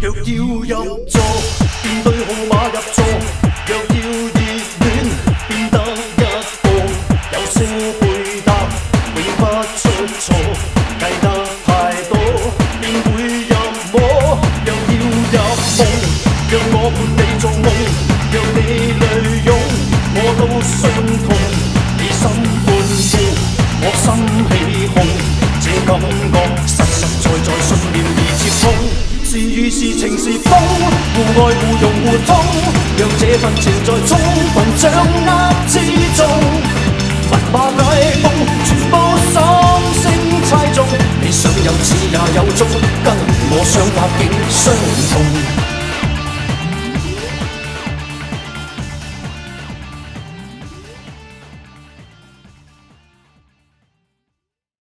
若要入座，便對號碼入座；若要熱戀，便得一個。有些配搭永不出錯，計得太多便會入魔。若要入夢，讓我伴你做夢；若你淚湧，我都傷痛。你心伴跳，我心起哄，這感覺實實在在信念已接通。是雨是情是風，互愛互融互通，讓這份情在充分掌